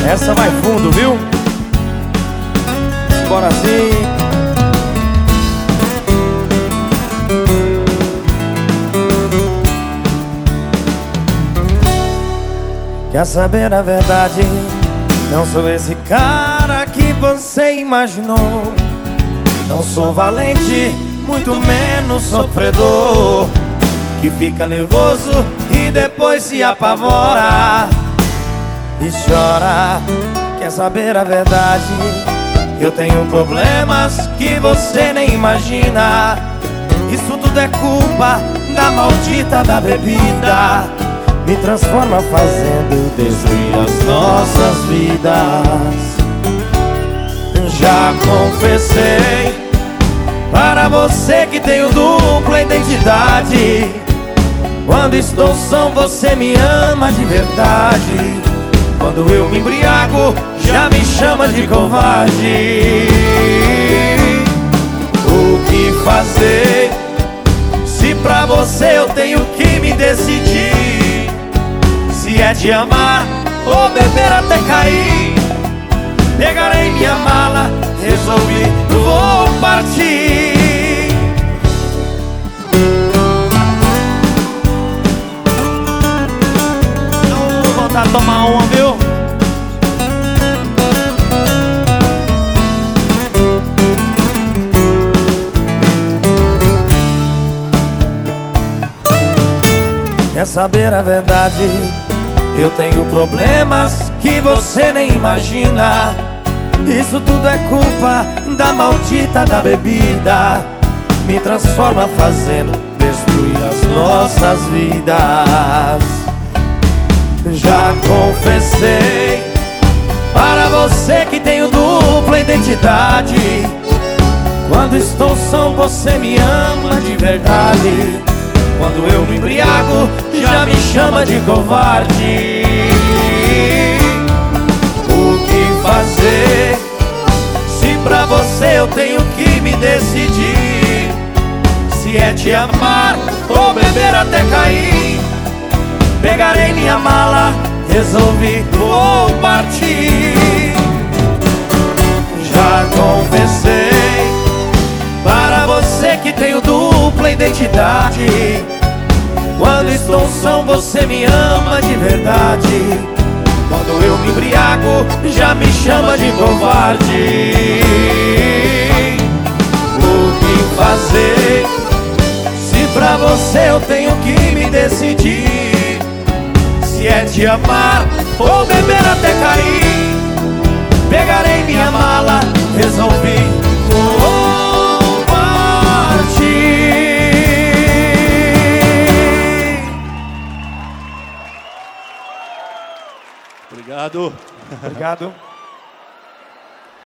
Essa vai fundo, viu? Bora sim. Quer saber a verdade? Não sou esse cara que você imaginou. Não sou valente, muito menos sofredor, que fica nervoso e depois se apavora e chora. Quer saber a verdade? Eu tenho problemas que você nem imagina. Isso tudo é culpa da maldita da bebida. Me transforma fazendo destruir as nossas vidas. Já confessei para você que tenho dupla identidade. Quando estou são, você me ama de verdade. Quando eu me embriago, já me chama de covarde. O que fazer se pra você eu tenho que me decidir? Se é de amar ou beber até cair, pegarei minha mala, resolvi, vou partir. Vou voltar a tomar uma, viu? Quer saber a verdade? Eu tenho problemas que você nem imagina. Isso tudo é culpa da maldita da bebida. Me transforma fazendo destruir as nossas vidas. Já confessei para você que tenho dupla identidade. Quando estou são, você me ama de verdade. Quando eu me embriago, já me chama de covarde. O que fazer se pra você eu tenho que me decidir? Se é te amar ou beber até cair, pegarei minha mala, resolvi, vou partir. Já confessei para você que tenho dupla identidade. Quando estou são, você me ama de verdade. Quando eu me embriago, já me chama de covarde. O que fazer se pra você eu tenho que me decidir? Se é te amar ou beber até cair, pegarei minha mala, resolvi, vou partir. Obrigado. Obrigado.